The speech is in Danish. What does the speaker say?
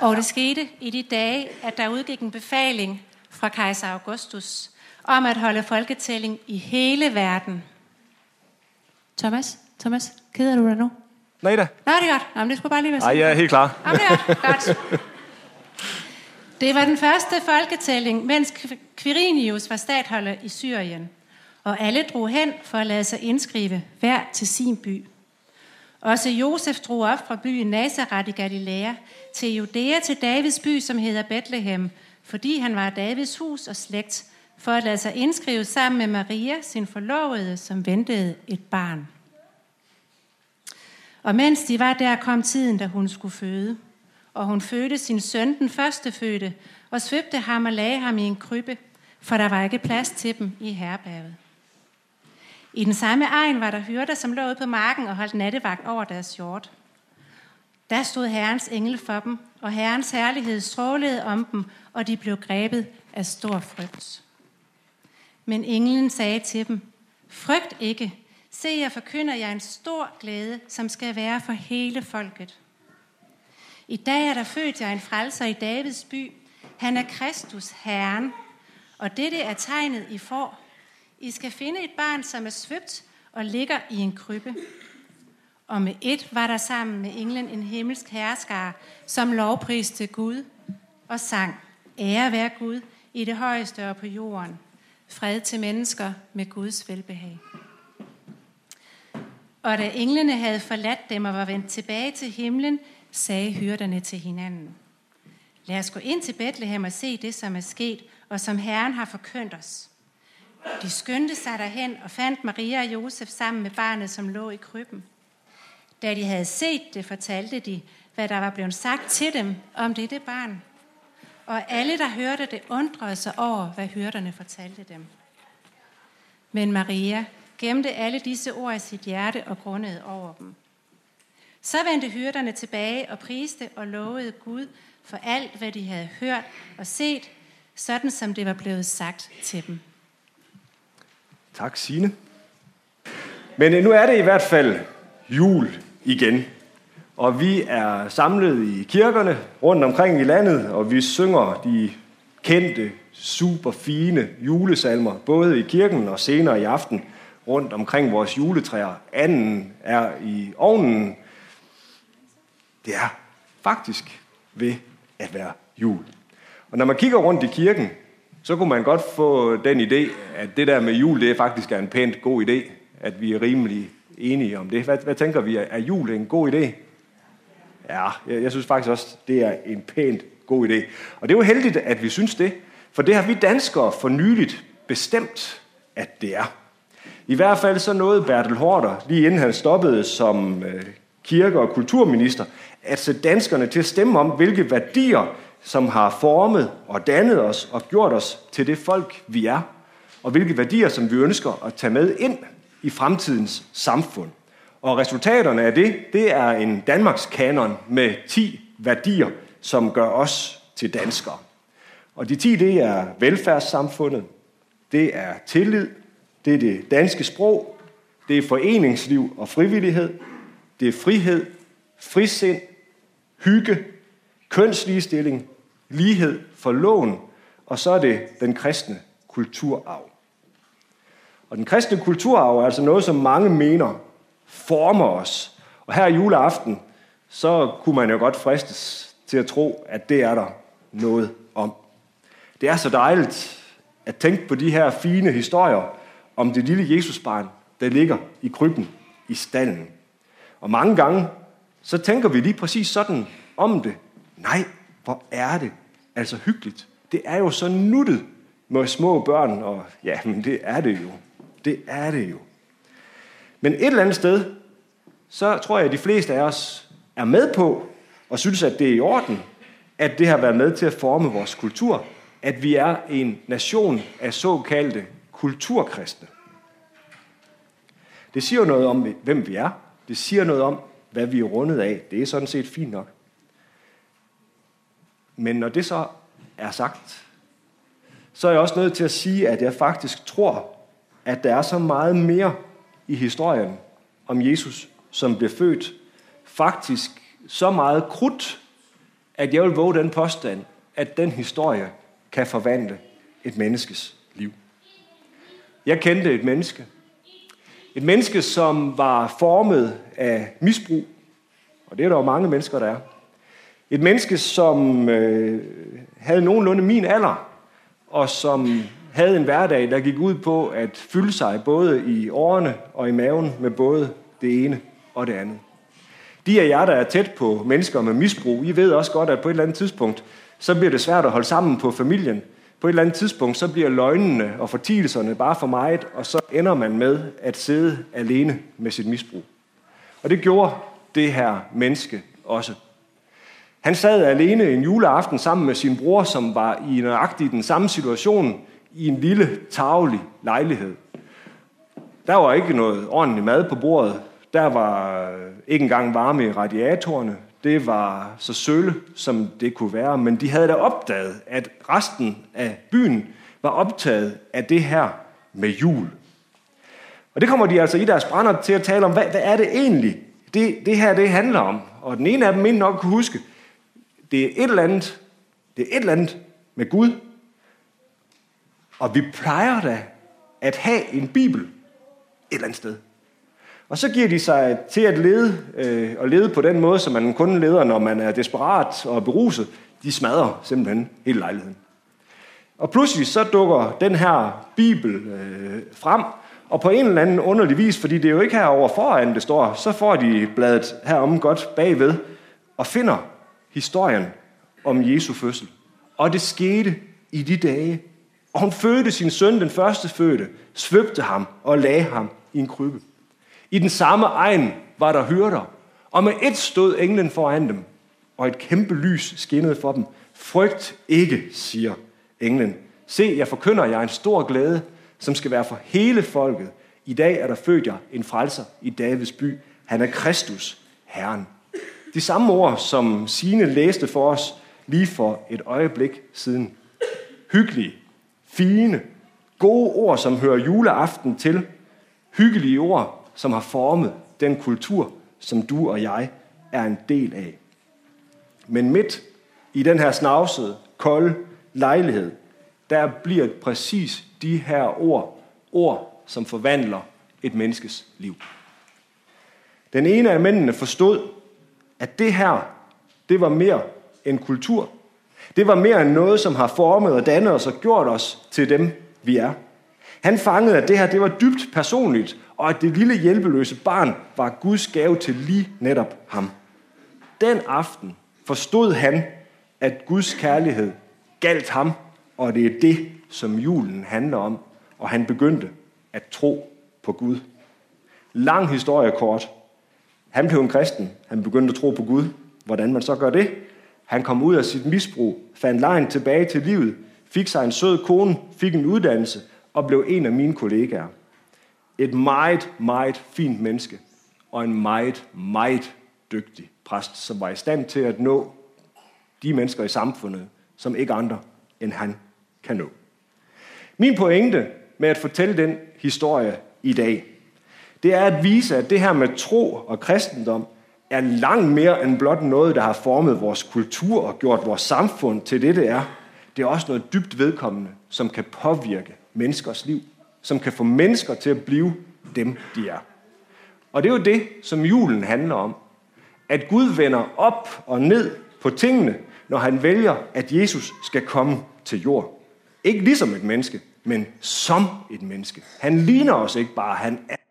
Og det skete i de dage, at der udgik en befaling fra kejser Augustus om at holde folketælling i hele verden. Thomas, keder du dig nu? Nej da. Nå, det er godt. Jamen, det skulle bare lige være sådan. Nej, jeg er helt klar. Jamen, det er godt. Det var den første folketælling, mens Quirinius var statholder i Syrien, og alle drog hen for at lade sig indskrive hver til sin by. Også Josef drog op fra byen Nazaret i Galilea til Judæa til Davids by, som hedder Bethlehem, fordi han var Davids hus og slægt, for at lade sig indskrive sammen med Maria, sin forlovede, som ventede et barn. Og mens de var der, kom tiden, da hun skulle føde. Og hun fødte sin søn, den førstefødte, og svøbte ham og lagde ham i en krybbe, for der var ikke plads til dem i herberget. I den samme egen var der hyrder, som lå ude på marken og holdt nattevagt over deres hjort. Der stod Herrens engel for dem, og Herrens herlighed strålede om dem, og de blev grebet af stor frygt. Men englen sagde til dem, frygt ikke, se, jeg forkynder jer en stor glæde, som skal være for hele folket. I dag er der født jer en frelser i Davids by. Han er Kristus, Herren, og dette er tegnet, I får. I skal finde et barn, som er svøbt og ligger i en krybbe. Og med et var der sammen med englen en himmelsk herskare, som lovpriste Gud og sang, ære være Gud i det højeste og på jorden. Fred til mennesker med Guds velbehag. Og da englene havde forladt dem og var vendt tilbage til himlen, sagde hyrderne til hinanden, lad os gå ind til Bethlehem og se det, som er sket, og som Herren har forkyndt os. De skyndte sig derhen og fandt Maria og Josef sammen med barnet, som lå i krybben. Da de havde set det, fortalte de, hvad der var blevet sagt til dem om dette barn. Og alle, der hørte det, undrede sig over, hvad hyrderne fortalte dem. Men Maria gemte alle disse ord i sit hjerte og grundede over dem. Så vendte hyrderne tilbage og priste og lovede Gud for alt, hvad de havde hørt og set, sådan som det var blevet sagt til dem. Tak, Signe. Men nu er det i hvert fald jul igen. Og vi er samlet i kirkerne rundt omkring i landet, og vi synger de kendte, super fine julesalmer, både i kirken og senere i aften rundt omkring vores juletræer. Anden er i ovnen. Det er faktisk ved at være jul. Og når man kigger rundt i kirken, så kunne man godt få den idé, at det der med jul, det faktisk er en pænt god idé, at vi er rimelig enige om det. Hvad tænker vi? Er jul en god idé? Ja, jeg synes faktisk også, det er en pænt god idé. Og det er jo heldigt, at vi synes det, for det har vi danskere for nyligt bestemt, at det er. I hvert fald så nåede Bertel Haarder, lige inden han stoppede som kirke- og kulturminister, at sætte danskerne til at stemme om, hvilke værdier, som har formet og dannet os og gjort os til det folk, vi er, og hvilke værdier, som vi ønsker at tage med ind i fremtidens samfund. Og resultaterne af det er en Danmarks kanon med 10 værdier, som gør os til danskere. Og de 10, det er velfærdssamfundet, det er tillid, det er det danske sprog, det er foreningsliv og frivillighed, det er frihed, frisind, hygge, kønsligestilling, lighed for loven, og så er det den kristne kulturarv. Og den kristne kulturarv er altså noget, som mange mener former os. Og her i juleaften, så kunne man jo godt fristes til at tro, at det er der noget om. Det er så dejligt at tænke på de her fine historier om det lille Jesusbarn, der ligger i krybben i stallen. Og mange gange, så tænker vi lige præcis sådan om det. Nej, hvor er det altså hyggeligt. Det er jo så nuttet med små børn, og ja, men det er det jo. Det er det jo. Men et eller andet sted, så tror jeg, at de fleste af os er med på, og synes, at det er i orden, at det har været med til at forme vores kultur, at vi er en nation af såkaldte kulturkristne. Det siger noget om, hvem vi er. Det siger noget om, hvad vi er rundet af. Det er sådan set fint nok. Men når det så er sagt, så er jeg også nødt til at sige, at jeg faktisk tror, at der er så meget mere i historien om Jesus, som blev født. Faktisk så meget krudt at jeg vil våge den påstand, at den historie kan forvandle et menneskes liv. Jeg kendte et menneske. Et menneske, som var formet af misbrug. Og det er der jo mange mennesker, der er. Et menneske, som havde nogenlunde min alder, og som havde en hverdag, der gik ud på at fylde sig både i årene og i maven med både det ene og det andet. De af jer, der er tæt på mennesker med misbrug, I ved også godt, at på et eller andet tidspunkt, så bliver det svært at holde sammen på familien. På et eller andet tidspunkt, så bliver løgnene og fortielserne bare for meget, og så ender man med at sidde alene med sit misbrug. Og det gjorde det her menneske også. Han sad alene en juleaften sammen med sin bror, som var i nøjagtig den samme situation, i en lille, tarvelig lejlighed. Der var ikke noget ordentligt mad på bordet. Der var ikke engang varme i radiatorerne. Det var så sølle, som det kunne være. Men de havde da opdaget, at resten af byen var optaget af det her med jul. Og det kommer de altså i deres brænder til at tale om. Hvad er det egentlig, det her det handler om? Og den ene af dem mener nok kunne huske, det er et eller andet med Gud. Og vi plejer da at have en bibel et eller andet sted. Og så giver de sig til at lede på den måde, som man kun leder, når man er desperat og beruset. De smadrer simpelthen hele lejligheden. Og pludselig så dukker den her bibel frem, og på en eller anden underlig vis, fordi det er jo ikke herovre foran det står, så får de bladet herom godt bagved, og finder historien om Jesu fødsel. Og det skete i de dage, og hun fødte sin søn, den første fødte, svøbte ham og lagde ham i en krybbe. I den samme egen var der hyrder, og med et stod englen foran dem, og et kæmpe lys skinnede for dem. Frygt ikke, siger englen. Se, jeg forkynder jer en stor glæde, som skal være for hele folket. I dag er der født jer en frelser i Davids by. Han er Kristus, Herren. De samme ord, som Signe læste for os lige for et øjeblik siden. Hyggelige, fine, gode ord, som hører juleaften til. Hyggelige ord, som har formet den kultur, som du og jeg er en del af. Men midt i den her snavsede, kolde lejlighed, der bliver præcis de her ord, som forvandler et menneskes liv. Den ene af mændene forstod, at det her, det var mere end kultur. Det var mere end noget, som har formet og dannet os og gjort os til dem, vi er. Han fangede, at det her, det var dybt personligt, og at det lille hjælpeløse barn var Guds gave til lige netop ham. Den aften forstod han, at Guds kærlighed galt ham, og det er det, som julen handler om, og han begyndte at tro på Gud. Lang historie kort. Han blev en kristen. Han begyndte at tro på Gud. Hvordan man så gør det? Han kom ud af sit misbrug, fandt vejen tilbage til livet, fik sig en sød kone, fik en uddannelse og blev en af mine kollegaer. Et meget, meget fint menneske og en meget, meget dygtig præst, som var i stand til at nå de mennesker i samfundet, som ikke andre end han kan nå. Min pointe med at fortælle den historie i dag, det er at vise, at det her med tro og kristendom er langt mere end blot noget, der har formet vores kultur og gjort vores samfund til det er. Det er også noget dybt vedkommende, som kan påvirke menneskers liv, som kan få mennesker til at blive dem, de er. Og det er jo det, som julen handler om. At Gud vender op og ned på tingene, når han vælger, at Jesus skal komme til jord. Ikke ligesom et menneske, men som et menneske. Han ligner os ikke bare, han er